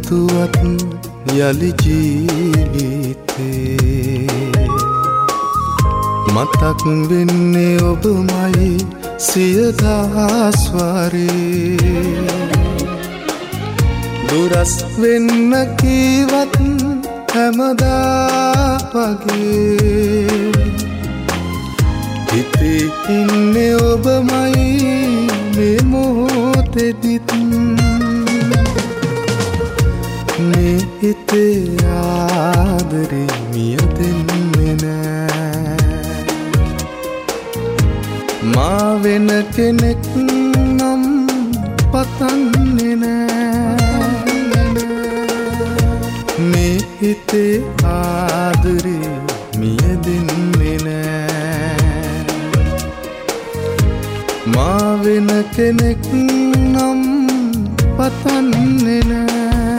රැවතුවත් යලි ජීවිතේ මතක් වෙන්නේ ඔබමයි සියදහස් වාරේ දුරස් වෙන්න කීවත් හැමදා වගේ හිතේ ඉන්නේ ඔබමයි මේ මොහොතෙදිත් මේ හිතේ ආදරේ මියදෙන්නේ නෑ මා වෙන කෙනෙක් නම් පතන්නේ නෑ මේ හිතේ ආදරේ මියදෙන්නේ නෑ මා වෙන කෙනෙක් නම් පතන්නේ නෑ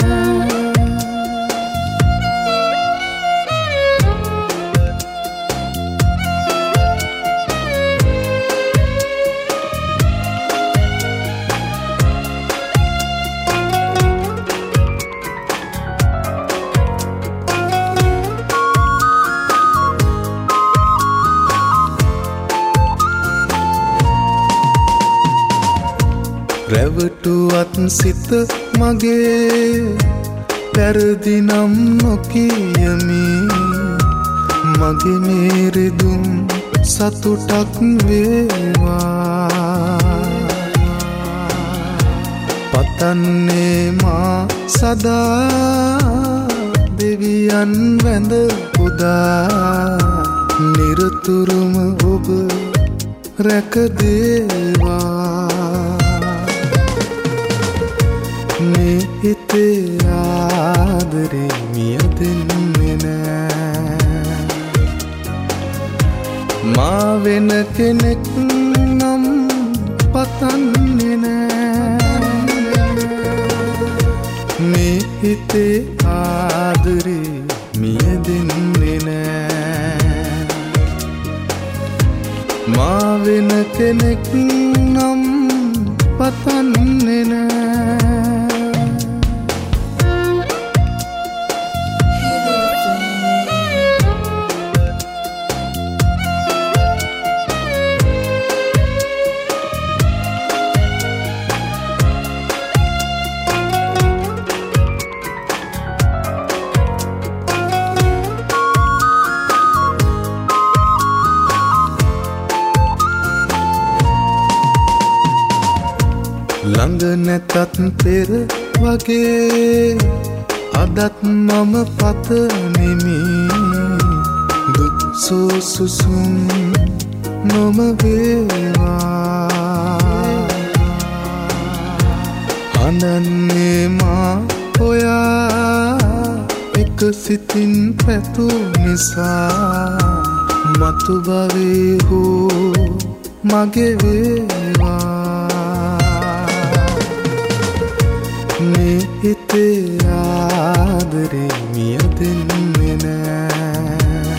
රැවටුවත් සිත මගේ පැරදි නම් නොකියමි මගේ මේ රිදුම් සතුටක් වේවා පතන්නේ මා සදා දෙවියන් වැඳ පුදා නිරතුරුම ඔබ රැක දේවා මේ හිතේ ආදරේ මියදෙන්නේ නෑ මා වෙන කෙනෙක් නම් පතන්නේ නෑ මේ හිතේ ආදරේ මියදෙන්නේ නෑ මා වෙන කෙනෙක් නම් පතන්නේ නෑ ළඟ නැතත් පෙර වගේ අදත් මම පතනෙමි දුක් සුසුම් නොම වේවා අනන්නේ මා හොයා එක සිතින් පැතු නිසා මතු භවයේ හෝ මගේ වේවා මේ හිතේ ආදරේ මියදෙන්නේ නෑ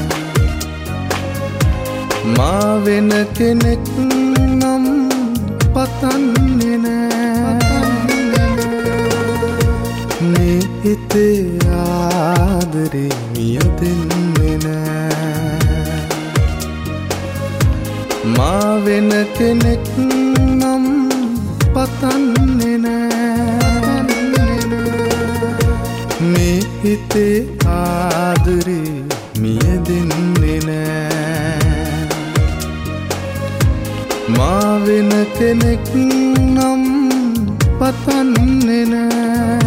මා වෙන කෙනෙක් නම් පතන්නේ නෑ මේ හිතේ ආදරේ මියදෙන්නේ නෑ මා වෙන කෙනෙක් නම් පතන්නේ නෑ මේ හිතේ ආදරේ මියදෙන්නේ නෑ මා වෙන කෙනෙක් නම් පතන්නේ නෑ